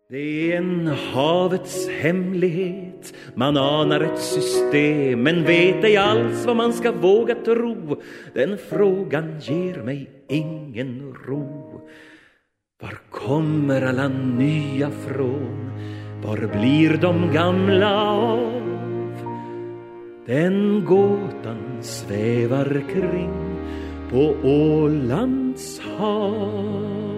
Det är en havets hemlighet. Man anar ett system, men vet ej alls vad man ska våga tro. Den frågan ger mig ingen ro. Var kommer alla nya från? Var blir de gamla av? Den gåtan svävar kring på Ålands hav.